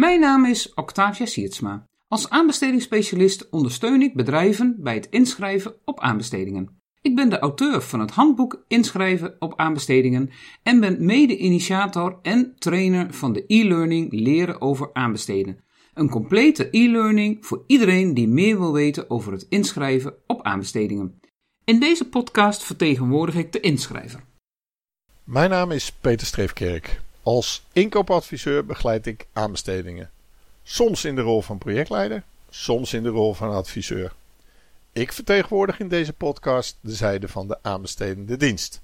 Mijn naam is Octavia Siertsma. Als aanbestedingsspecialist ondersteun ik bedrijven bij het inschrijven op aanbestedingen. Ik ben de auteur van het handboek Inschrijven op aanbestedingen en ben mede-initiator en trainer van de e-learning Leren over aanbesteden. Een complete e-learning voor iedereen die meer wil weten over het inschrijven op aanbestedingen. In deze podcast vertegenwoordig ik de inschrijver. Mijn naam is Peter Streefkerk. Als inkoopadviseur begeleid ik aanbestedingen. Soms in de rol van projectleider, soms in de rol van adviseur. Ik vertegenwoordig in deze podcast de zijde van de aanbestedende dienst.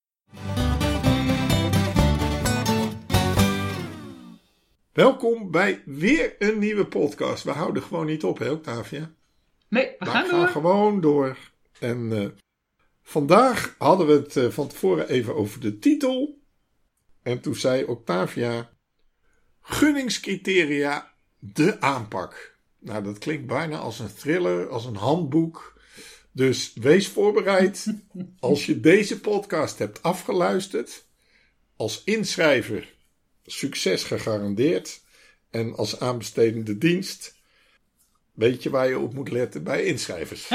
Welkom bij weer een nieuwe podcast. We houden gewoon niet op, hè Octavia? Nee, we gaan door. Gewoon door. En vandaag hadden we het van tevoren even over de titel. En toen zei Octavia, gunningscriteria, de aanpak. Nou, dat klinkt bijna als een thriller, als een handboek. Dus wees voorbereid. Als je deze podcast hebt afgeluisterd, als inschrijver succes gegarandeerd. En als aanbestedende dienst, weet je waar je op moet letten bij inschrijvers.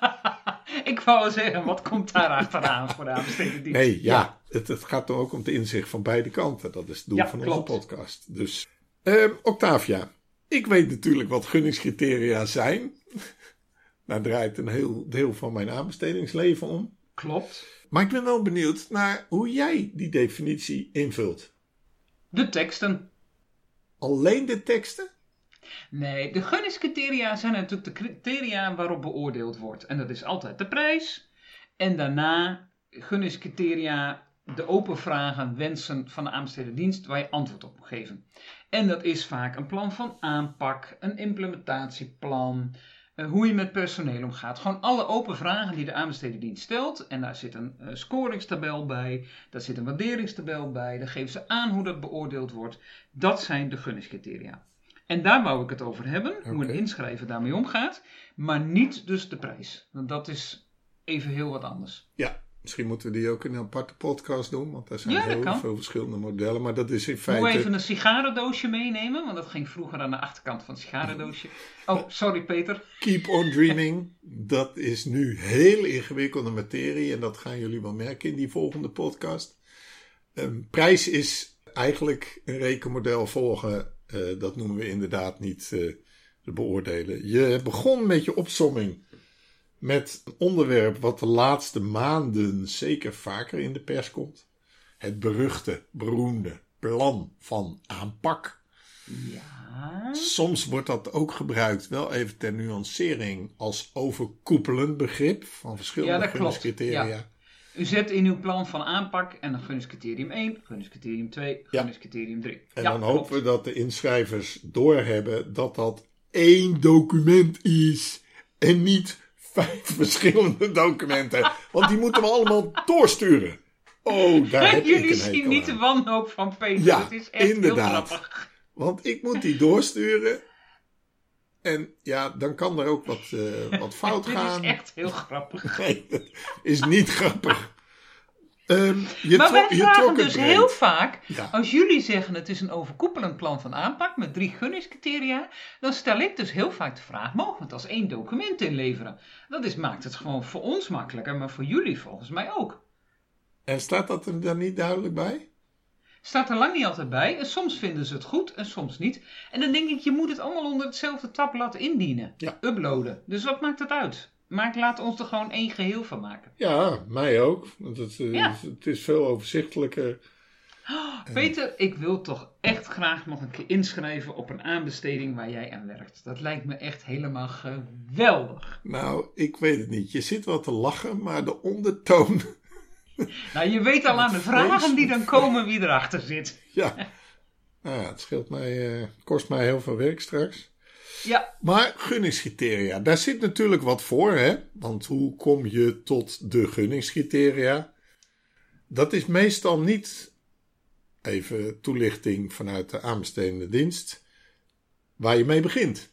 Ik wou wel zeggen, wat komt daar achteraan voor de aanbestedende dienst? Nee, ja. Het gaat toch ook om het inzicht van beide kanten. Dat is het doel van onze podcast. Dus, Octavia, ik weet natuurlijk wat gunningscriteria zijn. Daar draait een heel deel van mijn aanbestedingsleven om. Klopt. Maar ik ben wel benieuwd naar hoe jij die definitie invult. De teksten. Alleen de teksten? Nee, de gunningscriteria zijn natuurlijk de criteria waarop beoordeeld wordt. En dat is altijd de prijs. En daarna gunningscriteria, de open vragen, wensen van de aanbestedende dienst waar je antwoord op moet geven. En dat is vaak een plan van aanpak, een implementatieplan, hoe je met personeel omgaat. Gewoon alle open vragen die de aanbestedende dienst stelt. En daar zit een scoringstabel bij, daar zit een waarderingstabel bij. Daar geven ze aan hoe dat beoordeeld wordt. Dat zijn de gunningscriteria. En daar wou ik het over hebben, hoe een inschrijver daarmee omgaat. Maar niet dus de prijs. Want dat is even heel wat anders. Ja, misschien moeten we die ook in een aparte podcast doen. Want er zijn heel veel verschillende modellen. Maar dat is in feite... Moet even een sigarendoosje meenemen? Want dat ging vroeger aan de achterkant van het sigarendoosje. Oh, sorry Peter. Keep on dreaming. Dat is nu heel ingewikkelde materie. En dat gaan jullie wel merken in die volgende podcast. Prijs is eigenlijk een rekenmodel volgen. Dat noemen we inderdaad niet te beoordelen. Je begon met je opsomming met een onderwerp wat de laatste maanden zeker vaker in de pers komt. Het beroemde plan van aanpak. Ja. Soms wordt dat ook gebruikt, wel even ter nuancering, als overkoepelend begrip van verschillende gunningscriteria. Ja. U zet in uw plan van aanpak en dan gunningscriterium 1, gunningscriterium 2, gunningscriterium 3. En dan hopen we dat de inschrijvers doorhebben dat dat 1 document is en niet 5 verschillende documenten. Want die moeten we allemaal doorsturen. Oh, daar heb ik een Jullie hekel zien niet aan. de wanhoop van Peter. Ja, het is echt inderdaad. heel grappig. Want ik moet die doorsturen. En ja, dan kan er ook wat fout gaan. Dit is echt heel grappig. Nee, dat is niet grappig. Maar wij vragen dus heel vaak, Ja. als jullie zeggen het is een overkoepelend plan van aanpak met 3 gunningscriteria, dan stel ik dus heel vaak de vraag, mogen we het als 1 document inleveren? Dat maakt het gewoon voor ons makkelijker, maar voor jullie volgens mij ook. En staat dat er dan niet duidelijk bij? Staat er lang niet altijd bij. En soms vinden ze het goed en soms niet. En dan denk ik, je moet het allemaal onder hetzelfde tabblad indienen. Ja. Uploaden. Dus wat maakt het uit? Maar laat ons er gewoon 1 geheel van maken. Ja, mij ook. Want het is veel overzichtelijker. Peter, ik wil toch echt graag nog een keer inschrijven op een aanbesteding waar jij aan werkt. Dat lijkt me echt helemaal geweldig. Nou, ik weet het niet. Je zit wel te lachen, maar de ondertoon... Nou, je weet al aan de vragen die dan komen wie erachter zit. Ja, nou ja, het scheelt mij, kost mij heel veel werk straks. Ja. Maar gunningscriteria, daar zit natuurlijk wat voor, hè? Want hoe kom je tot de gunningscriteria? Dat is meestal niet, even toelichting vanuit de aanbestedende dienst, waar je mee begint.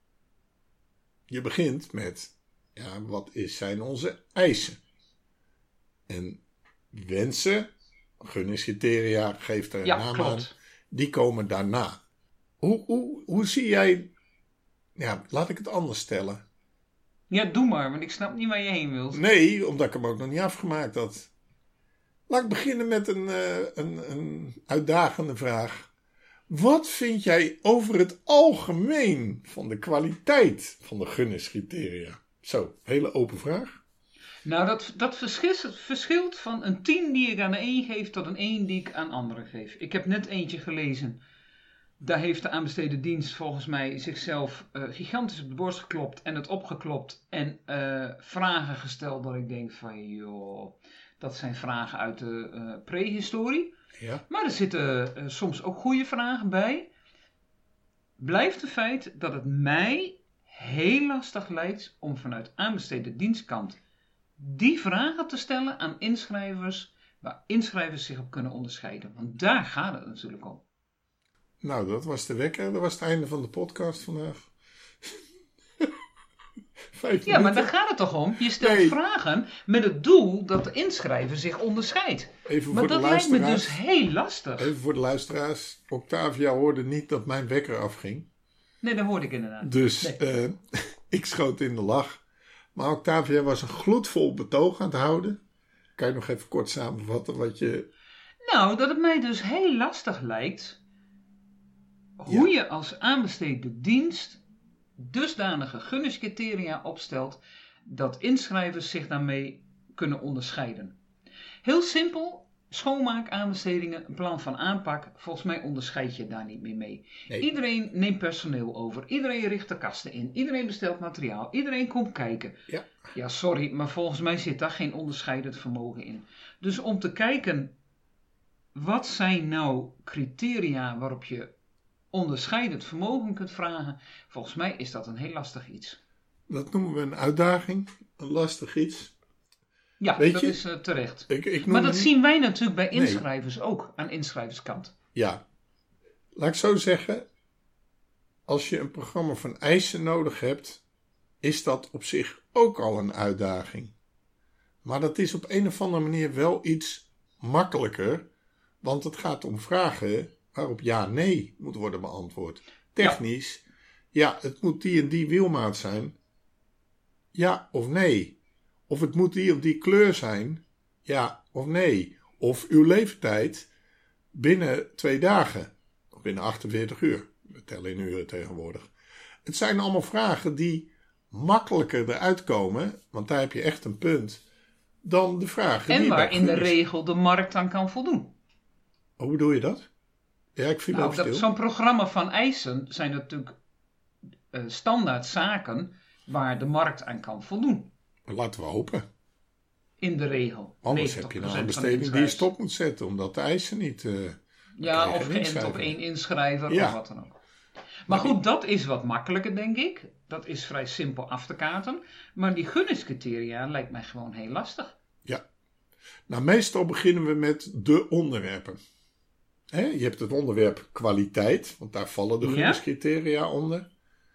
Je begint met, ja, wat zijn onze eisen? En wensen, gunningscriteria, geeft er een naam aan, die komen daarna. Hoe zie jij... Ja, laat ik het anders stellen. Ja, doe maar, want ik snap niet waar je heen wilt. Nee, omdat ik hem ook nog niet afgemaakt had. Laat ik beginnen met een uitdagende vraag. Wat vind jij over het algemeen van de kwaliteit van de gunningscriteria? Zo, hele open vraag. Nou, dat verschilt van een 10 die ik aan de een geef tot een 1 die ik aan anderen geef. Ik heb net eentje gelezen. Daar heeft de aanbesteden dienst volgens mij zichzelf gigantisch op de borst geklopt en het opgeklopt en vragen gesteld dat ik denk van joh, dat zijn vragen uit de prehistorie. Ja. Maar er zitten soms ook goede vragen bij. Blijft het feit dat het mij heel lastig lijkt om vanuit aanbesteden dienstkant die vragen te stellen aan inschrijvers, waar inschrijvers zich op kunnen onderscheiden. Want daar gaat het natuurlijk om. Nou, dat was de wekker. Dat was het einde van de podcast vandaag. 5 minuten. Ja, maar daar gaat het toch om? Je stelt vragen met het doel dat de inschrijver zich onderscheidt. Maar dat lijkt me dus heel lastig. Even voor de luisteraars. Octavia hoorde niet dat mijn wekker afging. Nee, dat hoorde ik inderdaad. Dus ik schoot in de lach. Maar Octavia was een gloedvol betoog aan het houden. Kan je nog even kort samenvatten wat je... Nou, dat het mij dus heel lastig lijkt hoe je als aanbestede dienst dusdanige gunningscriteria opstelt dat inschrijvers zich daarmee kunnen onderscheiden. Heel simpel, schoonmaakaanbestedingen, een plan van aanpak, volgens mij onderscheid je daar niet meer mee. Nee. Iedereen neemt personeel over, iedereen richt de kasten in, iedereen bestelt materiaal, iedereen komt kijken. Ja, sorry, maar volgens mij zit daar geen onderscheidend vermogen in. Dus om te kijken, wat zijn nou criteria waarop je onderscheidend vermogen kunt vragen, volgens mij is dat een heel lastig iets. Dat noemen we een uitdaging, een lastig iets. Ja, dat is terecht. Maar dat zien wij natuurlijk bij inschrijvers ook, aan inschrijverskant. Ja, laat ik zo zeggen, als je een programma van eisen nodig hebt, is dat op zich ook al een uitdaging. Maar dat is op een of andere manier wel iets makkelijker, want het gaat om vragen waarop ja-nee moet worden beantwoord. Technisch, ja, het moet die en die wielmaat zijn. Ja of nee. Of het moet die of die kleur zijn. Ja of nee. Of uw leeftijd binnen 2 dagen. Of binnen 48 uur. We tellen in uren tegenwoordig. Het zijn allemaal vragen die makkelijker eruit komen, want daar heb je echt een punt, dan de vragen en die waar in de regel de markt aan kan voldoen. Hoe bedoel je dat? Ja, ik viel stil. Zo'n programma van eisen zijn natuurlijk standaard zaken waar de markt aan kan voldoen. Laten we hopen. In de regel. Anders heb je een aanbesteding die je stop moet zetten, omdat de eisen niet... of geënt op 1 inschrijver of wat dan ook. Maar goed, dat is wat makkelijker, denk ik. Dat is vrij simpel af te kaarten. Maar die gunningscriteria lijkt mij gewoon heel lastig. Ja. Nou, meestal beginnen we met de onderwerpen. Je hebt het onderwerp kwaliteit, want daar vallen de gunningscriteria onder.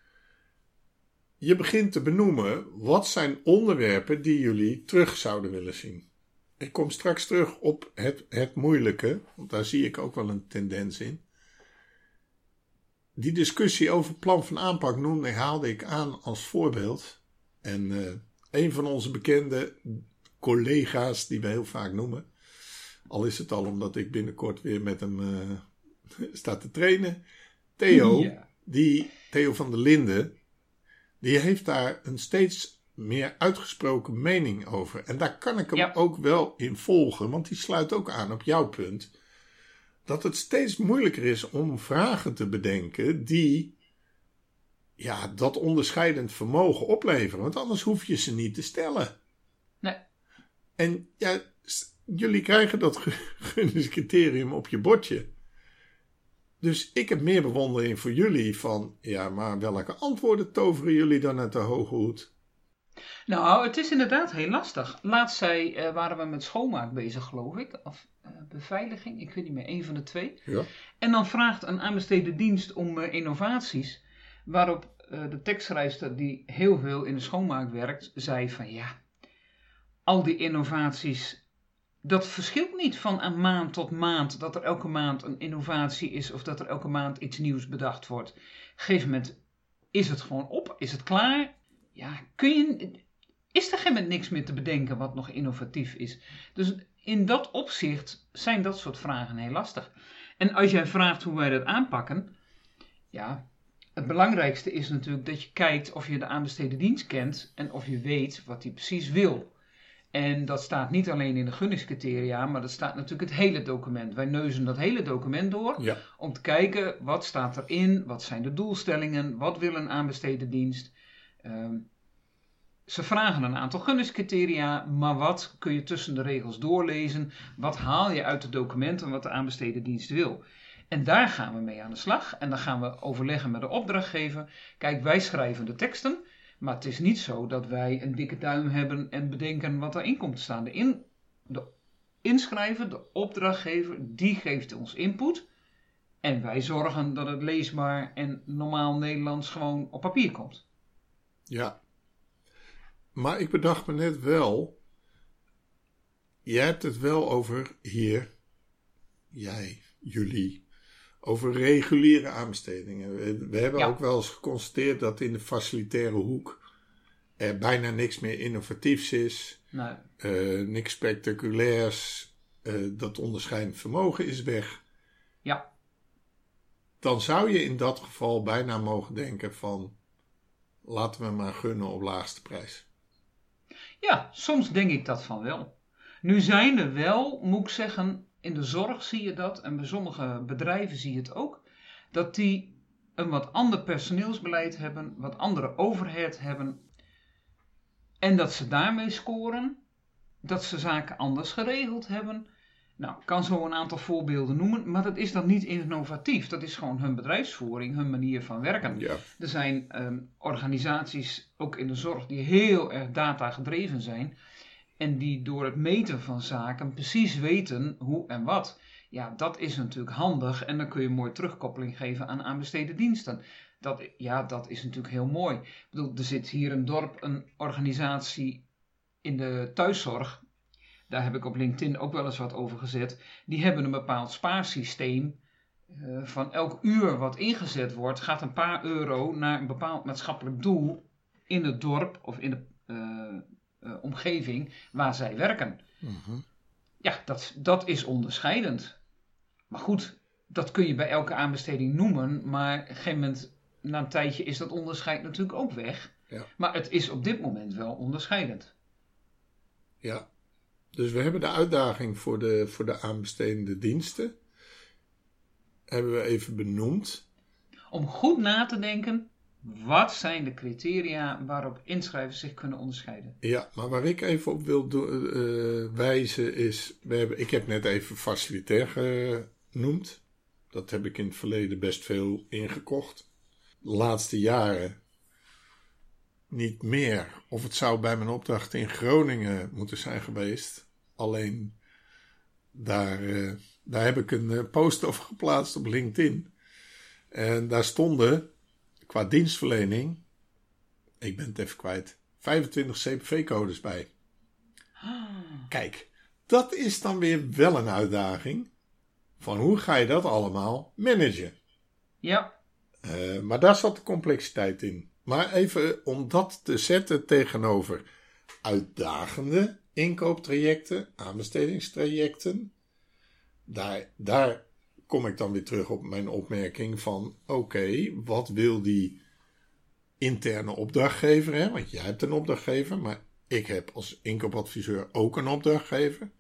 Je begint te benoemen, wat zijn onderwerpen die jullie terug zouden willen zien? Ik kom straks terug op het moeilijke, want daar zie ik ook wel een tendens in. Die discussie over plan van aanpak haalde ik aan als voorbeeld. En een van onze bekende collega's, die we heel vaak noemen, al is het al omdat ik binnenkort weer met hem sta te trainen, Theo van der Linden, die heeft daar een steeds meer uitgesproken mening over. En daar kan ik hem ook wel in volgen, want die sluit ook aan op jouw punt. Dat het steeds moeilijker is om vragen te bedenken die dat onderscheidend vermogen opleveren. Want anders hoef je ze niet te stellen. Nee. En jullie krijgen dat gunningscriterium op je bordje. Dus ik heb meer bewondering voor jullie van, maar welke antwoorden toveren jullie dan uit de hoge hoed? Nou, het is inderdaad heel lastig. Laatst waren we met schoonmaak bezig, geloof ik. Of beveiliging, ik weet niet meer, 1 van de 2. Ja. En dan vraagt een aanbestede dienst om innovaties. Waarop de tekstschrijfster, die heel veel in de schoonmaak werkt, zei van al die innovaties, dat verschilt niet van een maand tot maand, dat er elke maand een innovatie is of dat er elke maand iets nieuws bedacht wordt. Op een gegeven moment is het gewoon op, is het klaar. Ja, is er geen moment niks meer te bedenken wat nog innovatief is. Dus in dat opzicht zijn dat soort vragen heel lastig. En als jij vraagt hoe wij dat aanpakken, ja, het belangrijkste is natuurlijk dat je kijkt of je de aanbesteden dienst kent en of je weet wat die precies wil. En dat staat niet alleen in de gunningscriteria, maar dat staat natuurlijk het hele document. Wij neuzen dat hele document door om te kijken wat staat erin, wat zijn de doelstellingen, wat wil een aanbesteden dienst. Ze vragen een aantal gunningscriteria, maar wat kun je tussen de regels doorlezen? Wat haal je uit het document en wat de aanbesteden dienst wil? En daar gaan we mee aan de slag en dan gaan we overleggen met de opdrachtgever. Kijk, wij schrijven de teksten. Maar het is niet zo dat wij een dikke duim hebben en bedenken wat erin komt te staan. De inschrijver, de opdrachtgever, die geeft ons input. En wij zorgen dat het leesbaar en normaal Nederlands gewoon op papier komt. Ja. Maar ik bedacht me net wel. Jij hebt het wel over hier. Jullie. Over reguliere aanbestedingen. We hebben ook wel eens geconstateerd dat in de facilitaire hoek er bijna niks meer innovatiefs is. Nee. Niks spectaculairs. Dat onderscheidend vermogen is weg. Ja. Dan zou je in dat geval bijna mogen denken van laten we maar gunnen op laagste prijs. Ja, soms denk ik dat van wel. Nu zijn er wel, moet ik zeggen, in de zorg zie je dat en bij sommige bedrijven zie je het ook, dat die een wat ander personeelsbeleid hebben, wat andere overhead hebben en dat ze daarmee scoren, dat ze zaken anders geregeld hebben. Nou, ik kan zo een aantal voorbeelden noemen, maar dat is dan niet innovatief. Dat is gewoon hun bedrijfsvoering, hun manier van werken. Ja. Er zijn organisaties, ook in de zorg, die heel erg data gedreven zijn en die door het meten van zaken precies weten hoe en wat. Ja, dat is natuurlijk handig en dan kun je mooi terugkoppeling geven aan aanbesteden diensten. Dat is natuurlijk heel mooi. Ik bedoel, er zit hier een dorp, een organisatie in de thuiszorg. Daar heb ik op LinkedIn ook wel eens wat over gezet. Die hebben een bepaald spaarsysteem. Van elk uur wat ingezet wordt, gaat een paar euro naar een bepaald maatschappelijk doel in het dorp of in de omgeving waar zij werken. Mm-hmm. Ja, dat is onderscheidend. Maar goed, dat kun je bij elke aanbesteding noemen, maar op een gegeven moment, na een tijdje, is dat onderscheid natuurlijk ook weg. Ja. Maar het is op dit moment wel onderscheidend. Ja, dus we hebben de uitdaging voor de aanbestedende diensten. Hebben we even benoemd. Om goed na te denken, wat zijn de criteria waarop inschrijvers zich kunnen onderscheiden? Ja, maar waar ik even op wil wijzen is, ik heb net even facilitair genoemd. Dat heb ik in het verleden best veel ingekocht. De laatste jaren niet meer. Of het zou bij mijn opdracht in Groningen moeten zijn geweest. Alleen daar heb ik een post over geplaatst op LinkedIn. En daar stonden qua dienstverlening, ik ben het even kwijt, 25 CPV-codes bij. Kijk, dat is dan weer wel een uitdaging. Van hoe ga je dat allemaal managen? Ja. Maar daar zat de complexiteit in. Maar even om dat te zetten tegenover uitdagende inkooptrajecten, aanbestedingstrajecten. Daar kom ik dan weer terug op mijn opmerking van oké, wat wil die interne opdrachtgever? Hè? Want jij hebt een opdrachtgever, maar ik heb als inkoopadviseur ook een opdrachtgever.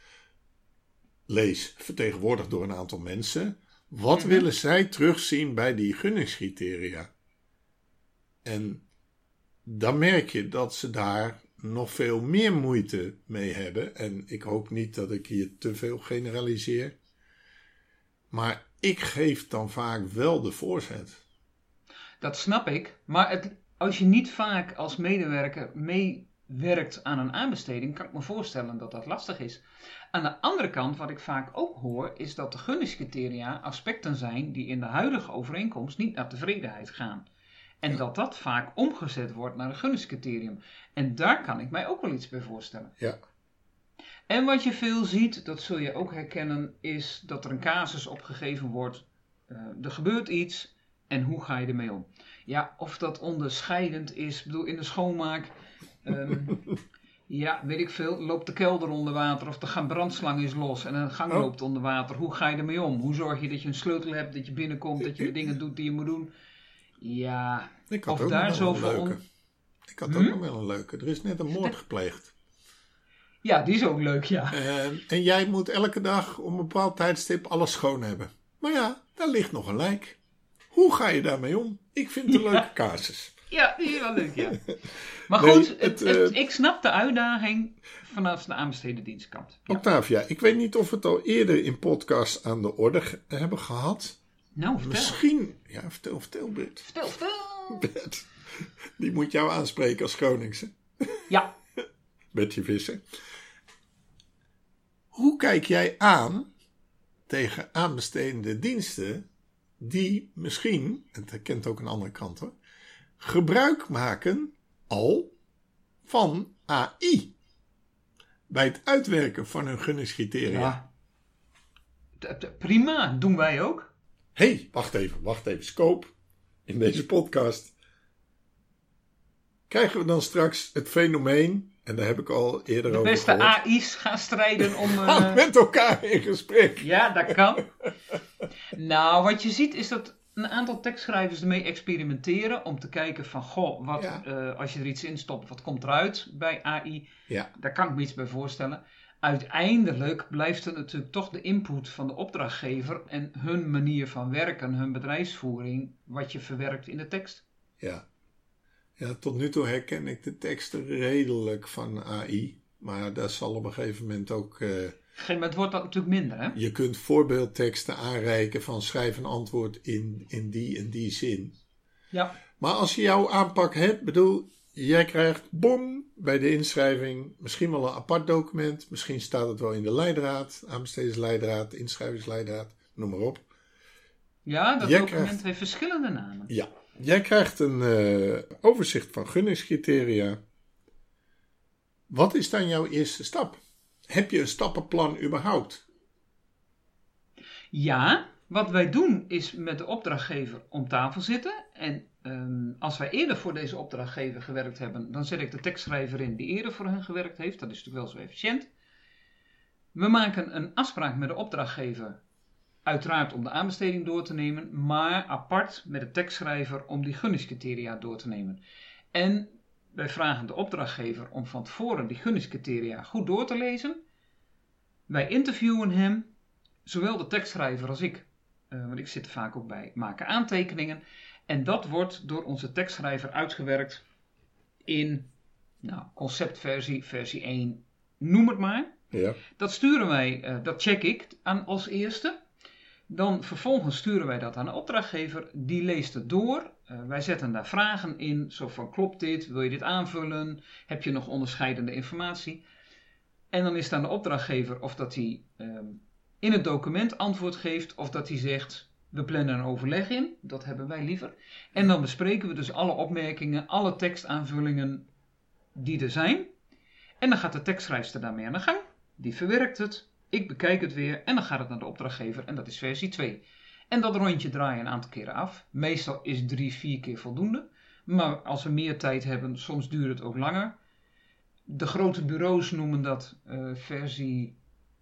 Lees, vertegenwoordigd door een aantal mensen. Wat willen zij terugzien bij die gunningscriteria? En dan merk je dat ze daar nog veel meer moeite mee hebben. En ik hoop niet dat ik hier te veel generaliseer. Maar ik geef dan vaak wel de voorzet. Dat snap ik. Maar als je niet vaak als medewerker meewerkt aan een aanbesteding, kan ik me voorstellen dat dat lastig is. Aan de andere kant, wat ik vaak ook hoor, is dat de gunningscriteria aspecten zijn die in de huidige overeenkomst niet naar tevredenheid gaan. En dat vaak omgezet wordt naar een gunningscriterium. En daar kan ik mij ook wel iets bij voorstellen. Ja. En wat je veel ziet, dat zul je ook herkennen, is dat er een casus opgegeven wordt. Er gebeurt iets en hoe ga je ermee om? Ja, of dat onderscheidend is, ik bedoel in de schoonmaak, ja, weet ik veel, loopt de kelder onder water of de brandslang is los en een gang loopt onder water. Hoe ga je ermee om? Hoe zorg je dat je een sleutel hebt, dat je binnenkomt, dat je de dingen doet die je moet doen? Ja, ik had of ook daar nog wel zoveel een leuke. Ik had ook nog wel een leuke. Er is net een moord gepleegd. Ja, die is ook leuk, ja. En jij moet elke dag om een bepaald tijdstip alles schoon hebben. Maar ja, daar ligt nog een lijk. Hoe ga je daarmee om? Ik vind het een leuke casus. Ja, die is wel leuk, ja. Maar goed, ik snap de uitdaging vanaf de aanbesteden dienstkant. Ja. Octavia, ik weet niet of we het al eerder in podcast aan de orde hebben gehad. Nou, vertel. Misschien, ja, vertel Bert. Vertel. Bert, die moet jou aanspreken als Groningse. Ja. Bertje Visser. Hoe kijk jij aan tegen aanbestedende diensten die misschien, en dat kent ook een andere kant hoor, gebruik maken al van AI bij het uitwerken van hun gunningscriteria? Ja. Prima, doen wij ook. Hé, wacht even, Scope, in deze podcast krijgen we dan straks het fenomeen, en daar heb ik al eerder over gehoord. De beste AI's gaan strijden om... met elkaar in gesprek. Ja, dat kan. Nou, wat je ziet is dat een aantal tekstschrijvers ermee experimenteren om te kijken van, goh, wat, als je er iets in stopt, wat komt eruit bij AI? Ja. Daar kan ik me iets bij voorstellen. Uiteindelijk blijft het natuurlijk toch de input van de opdrachtgever en hun manier van werken, hun bedrijfsvoering, wat je verwerkt in de tekst. Ja. Ja, tot nu toe herken ik de teksten redelijk van AI. Maar dat zal op een gegeven moment ook... Op een gegeven moment wordt dat natuurlijk minder, hè? Je kunt voorbeeldteksten aanreiken van schrijf een antwoord in die en die zin. Ja. Maar als je jouw aanpak hebt, bedoel, jij krijgt bij de inschrijving misschien wel een apart document. Misschien staat het wel in de leidraad, aanbestedingsleidraad, inschrijvingsleidraad, noem maar op. Ja, dat document heeft verschillende namen. Ja. Jij krijgt een overzicht van gunningscriteria. Wat is dan jouw eerste stap? Heb je een stappenplan überhaupt? Ja, wat wij doen is met de opdrachtgever om tafel zitten. En als wij eerder voor deze opdrachtgever gewerkt hebben, dan zet ik de tekstschrijver in die eerder voor hen gewerkt heeft. Dat is natuurlijk wel zo efficiënt. We maken een afspraak met de opdrachtgever. Uiteraard om de aanbesteding door te nemen, maar apart met de tekstschrijver om die gunningscriteria door te nemen. En wij vragen de opdrachtgever om van tevoren die gunningscriteria goed door te lezen. Wij interviewen hem, zowel de tekstschrijver als ik, want ik zit er vaak ook bij, maken aantekeningen. En dat wordt door onze tekstschrijver uitgewerkt in conceptversie, versie 1, noem het maar. Ja. Dat sturen wij, dat check ik aan als eerste. Dan vervolgens sturen wij dat aan de opdrachtgever, die leest het door. Wij zetten daar vragen in, zo van klopt dit, wil je dit aanvullen, heb je nog onderscheidende informatie. En dan is het aan de opdrachtgever of dat hij in het document antwoord geeft of dat hij zegt, we plannen een overleg in, dat hebben wij liever. En dan bespreken we dus alle opmerkingen, alle tekstaanvullingen die er zijn. En dan gaat de tekstschrijfster daarmee aan de gang, die verwerkt het. Ik bekijk het weer en dan gaat het naar de opdrachtgever en dat is versie 2. En dat rondje draai je een aantal keren af. Meestal is 3-4 keer voldoende. Maar als we meer tijd hebben, soms duurt het ook langer. De grote bureaus noemen dat versie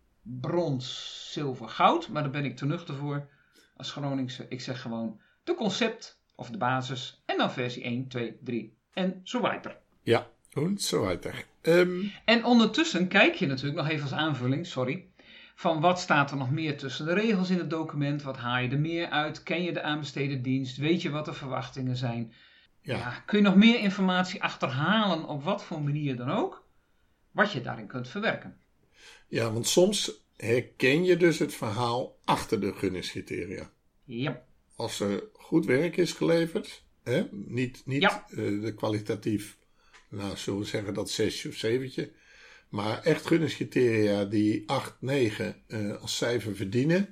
brons, zilver, goud. Maar daar ben ik te nuchter voor als Groningse. Ik zeg gewoon de concept of de basis en dan versie 1, 2, 3 en zo weiter. Ja, en zo weiter. En ondertussen kijk je natuurlijk nog even als aanvulling, van wat staat er nog meer tussen de regels in het document? Wat haal je er meer uit? Ken je de aanbesteden dienst? Weet je wat de verwachtingen zijn? Ja, kun je nog meer informatie achterhalen op wat voor manier dan ook? Wat je daarin kunt verwerken. Ja, want soms herken je dus het verhaal achter de gunningscriteria. Ja. Als er goed werk is geleverd, niet de kwalitatief, zullen we zeggen dat 6 of 7. Maar echt gunningscriteria die 8, 9 als cijfer verdienen,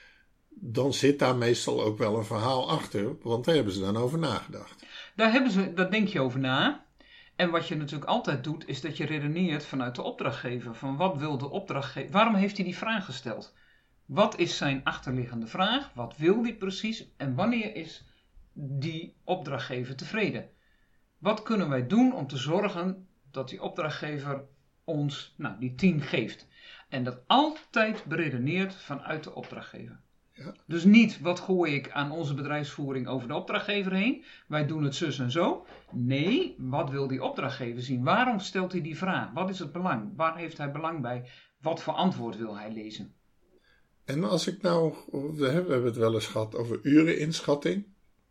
dan zit daar meestal ook wel een verhaal achter, want daar hebben ze dan over nagedacht. Daar denk je over na. En wat je natuurlijk altijd doet, is dat je redeneert vanuit de opdrachtgever. Van wat wil de opdrachtgever? Waarom heeft hij die vraag gesteld? Wat is zijn achterliggende vraag? Wat wil hij precies? En wanneer is die opdrachtgever tevreden? Wat kunnen wij doen om te zorgen dat die opdrachtgever ons die 10 geeft? En dat altijd beredeneerd vanuit de opdrachtgever. Ja. Dus niet, wat gooi ik aan onze bedrijfsvoering over de opdrachtgever heen? Wij doen het zus en zo. Nee, wat wil die opdrachtgever zien? Waarom stelt hij die vraag? Wat is het belang? Waar heeft hij belang bij? Wat voor antwoord wil hij lezen? En als ik nou, we hebben het wel eens gehad over ureninschatting.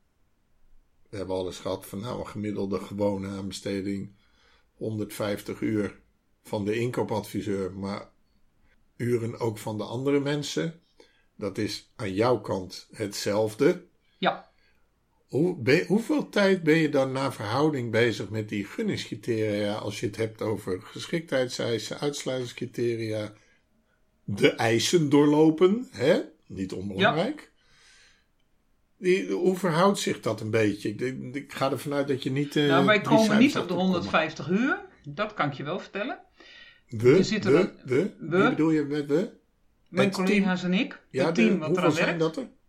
We hebben al eens gehad van een gemiddelde gewone aanbesteding 150 uur van de inkoopadviseur, maar uren ook van de andere mensen. Dat is aan jouw kant hetzelfde. Ja. Hoeveel tijd ben je dan naar verhouding bezig met die gunningscriteria als je het hebt over geschiktheidseisen, uitsluitingscriteria, de eisen doorlopen, hè? Niet onbelangrijk. Ja. Hoe verhoudt zich dat een beetje? Ik ga ervan uit dat je niet... wij komen niet op de 150 uur. Dat kan ik je wel vertellen. Wie bedoel je met we? Mijn collega's en ik. Ja, het team wat eraan werkt. Zijn dat er?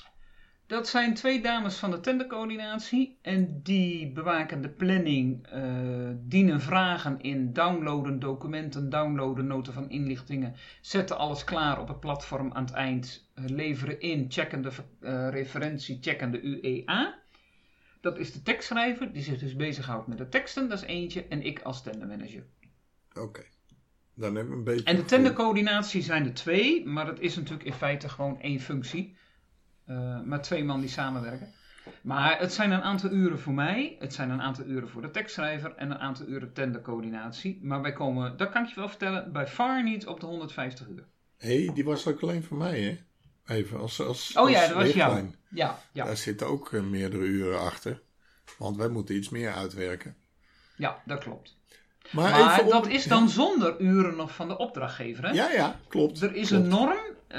Dat zijn 2 dames van de tendercoördinatie. En die bewaken de planning, dienen vragen in, downloaden documenten, downloaden noten van inlichtingen, zetten alles klaar op het platform aan het eind, leveren in, checken de referentie, checken de UEA. Dat is de tekstschrijver, die zich dus bezighoudt met de teksten, dat is eentje, en ik als tendermanager. Oké. Dan hebben we een beetje... En de tendercoördinatie zijn er 2, maar het is natuurlijk in feite gewoon 1 functie. Maar 2 man die samenwerken. Maar het zijn een aantal uren voor mij, het zijn een aantal uren voor de tekstschrijver en een aantal uren tendercoördinatie. Maar wij komen, dat kan ik je wel vertellen, bij far niet op de 150 uur. Hé, die was ook alleen voor mij, hè? Even als ja, dat was jou. Ja. Daar zitten ook meerdere uren achter. Want wij moeten iets meer uitwerken. Ja, dat klopt. Maar dat is dan zonder uren nog van de opdrachtgever, hè? Ja, klopt. Er is een norm.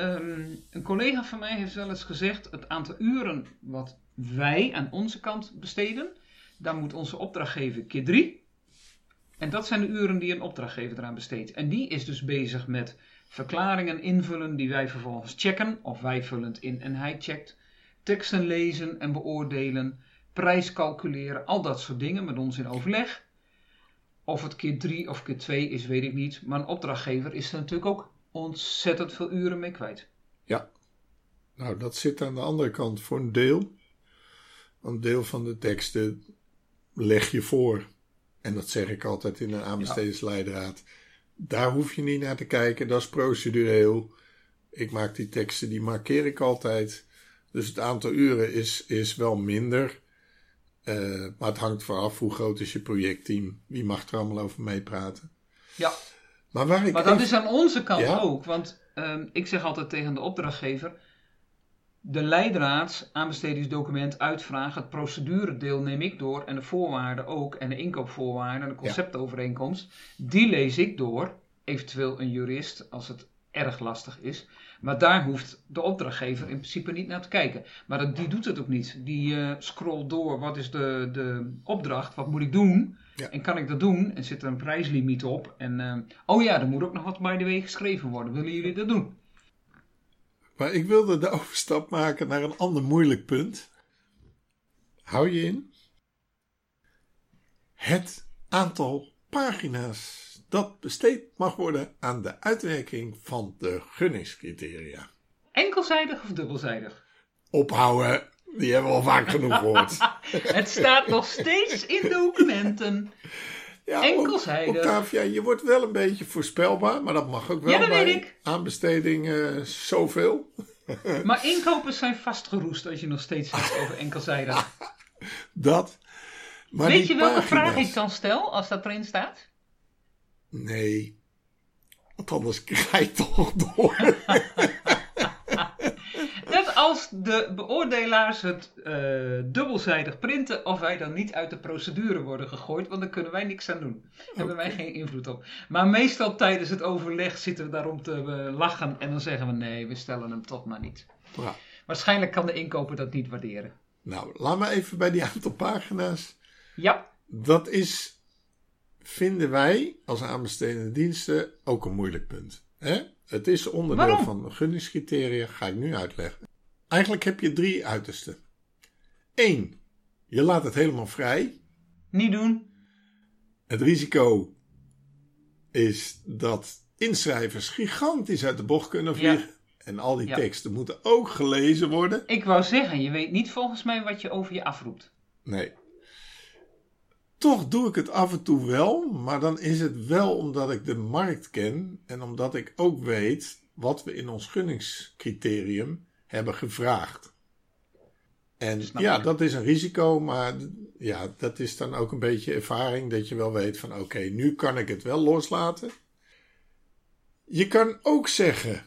Een collega van mij heeft wel eens gezegd, het aantal uren wat wij aan onze kant besteden, daar moet onze opdrachtgever keer 3. En dat zijn de uren die een opdrachtgever eraan besteedt. En die is dus bezig met verklaringen invullen die wij vervolgens checken, of wij vullend in en hij checkt. Teksten lezen en beoordelen, prijs calculeren, al dat soort dingen met ons in overleg. Of het keer 3 of keer 2 is, weet ik niet. Maar een opdrachtgever is er natuurlijk ook ontzettend veel uren mee kwijt. Ja. Nou, dat zit aan de andere kant voor een deel. Een deel van de teksten leg je voor. En dat zeg ik altijd in een aanbestedingsleidraad. Daar hoef je niet naar te kijken. Dat is procedureel. Ik maak die teksten, die markeer ik altijd. Dus het aantal uren is wel minder. Maar het hangt vanaf hoe groot is je projectteam. Wie mag er allemaal over meepraten. Ja. Maar dat is aan onze kant ook. Want ik zeg altijd tegen de opdrachtgever, de leidraad, aanbestedingsdocument, uitvraag, het proceduredeel neem ik door en de voorwaarden ook en de inkoopvoorwaarden en de conceptovereenkomst, die lees ik door, eventueel een jurist als het erg lastig is. Maar daar hoeft de opdrachtgever in principe niet naar te kijken. Maar die doet het ook niet. Die scrolt door, wat is de opdracht, wat moet ik doen? Ja. En kan ik dat doen? En zit er een prijslimiet op? En er moet ook nog wat by the way geschreven worden. Willen jullie dat doen? Maar ik wilde de overstap maken naar een ander moeilijk punt. Hou je in? Het aantal pagina's dat besteed mag worden aan de uitwerking van de gunningscriteria. Enkelzijdig of dubbelzijdig? Ophouden, die hebben we al vaak genoeg gehoord. Het staat nog steeds in documenten. Ja, enkelzijdig. Octavia, je wordt wel een beetje voorspelbaar, maar dat mag ook wel bij aanbesteding zoveel. Maar inkopers zijn vastgeroest als je nog steeds hebt over enkelzijdig. Dat. Maar weet je welke vraag ik dan stel als dat erin staat? Nee. Want anders krijg je toch door. Dat als de beoordelaars het dubbelzijdig printen, of wij dan niet uit de procedure worden gegooid, want dan kunnen wij niks aan doen. Daar hebben wij geen invloed op. Maar meestal tijdens het overleg zitten we daarom te lachen en dan zeggen we nee, we stellen hem toch maar niet. Ja. Waarschijnlijk kan de inkoper dat niet waarderen. Nou, laat maar even bij die aantal pagina's. Ja. Dat is vinden wij als aanbestedende diensten ook een moeilijk punt. Hè? Het is onderdeel van de gunningscriteria, ga ik nu uitleggen. Eigenlijk heb je 3 uitersten. 1. Je laat het helemaal vrij. Niet doen. Het risico is dat inschrijvers gigantisch uit de bocht kunnen vliegen. Ja. En al die teksten moeten ook gelezen worden. Ik wou zeggen, je weet niet volgens mij wat je over je afroept. Nee. Toch doe ik het af en toe wel, maar dan is het wel omdat ik de markt ken en omdat ik ook weet wat we in ons gunningscriterium hebben gevraagd. En dat is een risico, maar ja, dat is dan ook een beetje ervaring dat je wel weet van oké, nu kan ik het wel loslaten. Je kan ook zeggen,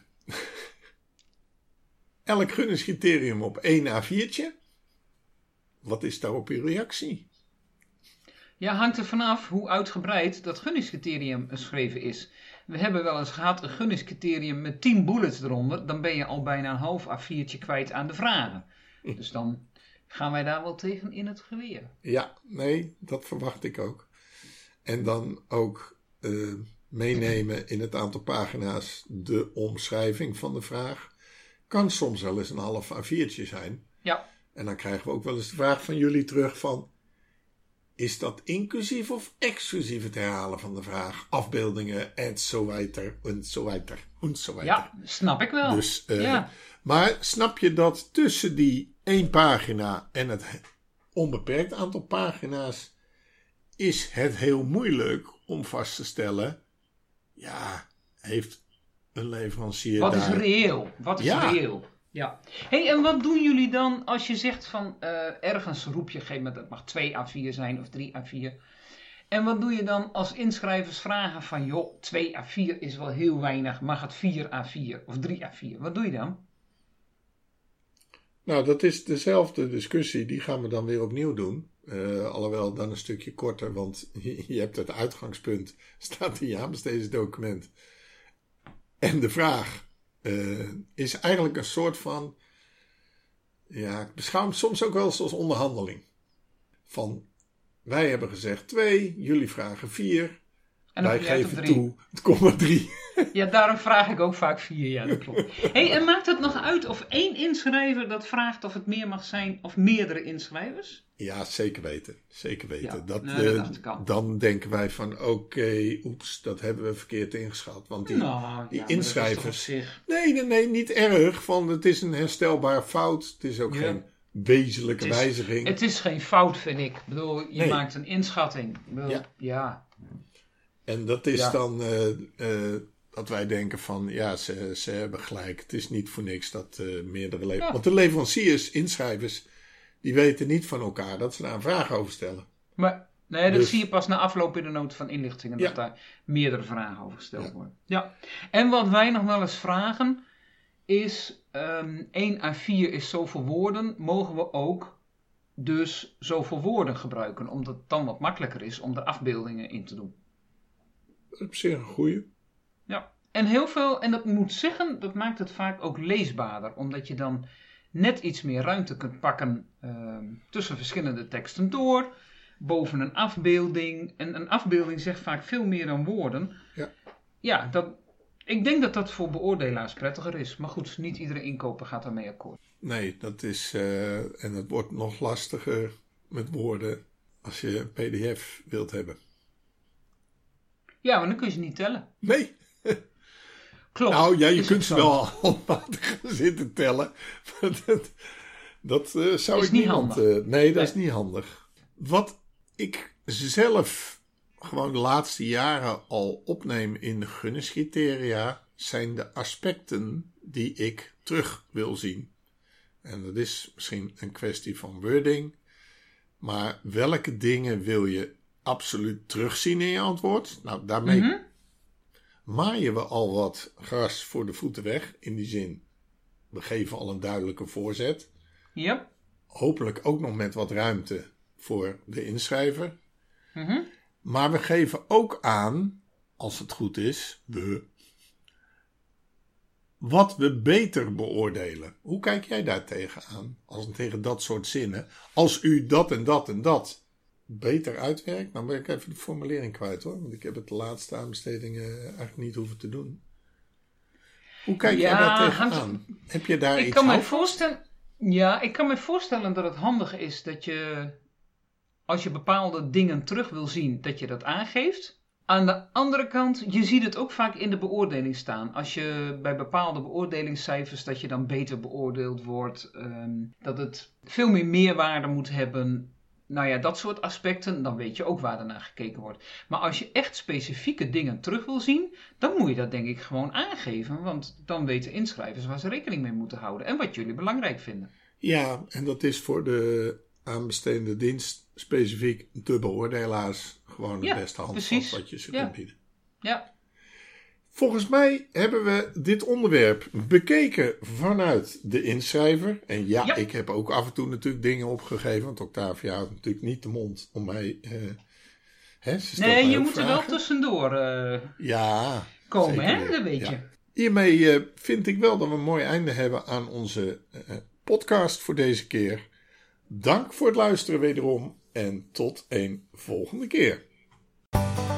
elk gunningscriterium op 1 A4'tje. Wat is daarop uw reactie? Ja, hangt er vanaf hoe uitgebreid dat gunningscriterium geschreven is. We hebben wel eens gehad een gunningscriterium met 10 bullets eronder. Dan ben je al bijna een half A4'tje kwijt aan de vragen. Dus dan gaan wij daar wel tegen in het geweer. Ja, nee, dat verwacht ik ook. En dan ook meenemen in het aantal pagina's de omschrijving van de vraag. Kan soms wel eens een half A4'tje zijn. Ja. En dan krijgen we ook wel eens de vraag van jullie terug van, is dat inclusief of exclusief het herhalen van de vraag? Afbeeldingen en zo weiter, en zo weiter, en zo weiter. Ja, snap ik wel. Dus, maar snap je dat tussen die 1 pagina en het onbeperkt aantal pagina's is het heel moeilijk om vast te stellen, ja, heeft een leverancier Wat daar... is reëel? Wat is reëel? Ja. Hey, en wat doen jullie dan als je zegt van ergens roep je, geef me dat mag 2 A4 zijn of 3 A4. En wat doe je dan als inschrijvers vragen van joh, 2 A4 is wel heel weinig, mag het 4 A4 of 3 A4? Wat doe je dan? Nou, dat is dezelfde discussie, die gaan we dan weer opnieuw doen. Alhoewel dan een stukje korter, want je hebt het uitgangspunt, staat in je aanbestedingsdocument. En de vraag is eigenlijk een soort van, ja, ik beschouw hem soms ook wel eens als onderhandeling. Van, wij hebben gezegd 2, jullie vragen 4, en wij geven toe, het komt maar 3. Ja, daarom vraag ik ook vaak 4, ja, dat klopt. Hey, en maakt het nog uit of 1 inschrijver dat vraagt of het meer mag zijn of meerdere inschrijvers? Ja, zeker weten. Zeker weten. Ja, dan denken wij van oké, oeps, dat hebben we verkeerd ingeschat. Want die inschrijvers... Nee, niet erg. Van, het is een herstelbare fout. Het is ook geen wezenlijke wijziging. Het is geen fout, vind ik. Ik bedoel, je maakt een inschatting. Ik bedoel, ja. En dat is dan dat wij denken van, ja, ze hebben gelijk. Het is niet voor niks dat meerdere leveranciers... Want de leveranciers, inschrijvers, die weten niet van elkaar dat ze daar een vraag over stellen. Maar nee, dat zie je pas na afloop in de nood van inlichtingen. Dat daar meerdere vragen over gesteld worden. Ja. En wat wij nog wel eens vragen is, 1 A4 is zoveel woorden. Mogen we ook dus zoveel woorden gebruiken? Omdat het dan wat makkelijker is om er afbeeldingen in te doen. Op zich een goeie. Ja, en heel veel, en dat moet zeggen, dat maakt het vaak ook leesbaarder. Omdat je dan net iets meer ruimte kunt pakken tussen verschillende teksten door. Boven een afbeelding. En een afbeelding zegt vaak veel meer dan woorden. Ja, ik denk dat dat voor beoordelaars prettiger is. Maar goed, niet iedere inkoper gaat daarmee akkoord. Nee, dat is, en het wordt nog lastiger met woorden als je een PDF wilt hebben. Ja, maar dan kun je ze niet tellen. Nee. Klopt. Nou ja, je kunt ze wel handmatig zitten tellen. Dat zou ik niemand... nee, dat is niet handig. Wat ik zelf gewoon de laatste jaren al opneem in de gunningscriteria zijn de aspecten die ik terug wil zien. En dat is misschien een kwestie van wording. Maar welke dingen wil je absoluut terugzien in je antwoord? Nou, daarmee maaien we al wat gras voor de voeten weg. In die zin, we geven al een duidelijke voorzet. Ja. Hopelijk ook nog met wat ruimte voor de inschrijver. Maar we geven ook aan, als het goed is, wat we beter beoordelen. Hoe kijk jij daar tegenaan? Tegen dat soort zinnen. Als u dat en dat en dat beter uitwerkt. Nou ben ik even de formulering kwijt hoor. Want ik heb het de laatste aanbestedingen eigenlijk niet hoeven te doen. Hoe kijk jij daar tegenaan? Heb je daar iets aan? Ik kan me voorstellen dat het handig is dat je, als je bepaalde dingen terug wil zien, dat je dat aangeeft. Aan de andere kant, je ziet het ook vaak in de beoordeling staan. Als je bij bepaalde beoordelingscijfers, dat je dan beter beoordeeld wordt. Dat het veel meer meerwaarde moet hebben. Nou ja, dat soort aspecten, dan weet je ook waar er naar gekeken wordt. Maar als je echt specifieke dingen terug wil zien, dan moet je dat denk ik gewoon aangeven. Want dan weten inschrijvers waar ze rekening mee moeten houden en wat jullie belangrijk vinden. Ja, en dat is voor de aanbestedende dienst specifiek de beoordelaars gewoon het beste handvat wat je ze kunt bieden. Ja. Volgens mij hebben we dit onderwerp bekeken vanuit de inschrijver. En ik heb ook af en toe natuurlijk dingen opgegeven. Want Octavia had natuurlijk niet de mond om mij... nee, je moet er wel tussendoor komen, hè? Dat weet je. Hiermee vind ik wel dat we een mooi einde hebben aan onze podcast voor deze keer. Dank voor het luisteren wederom. En tot een volgende keer.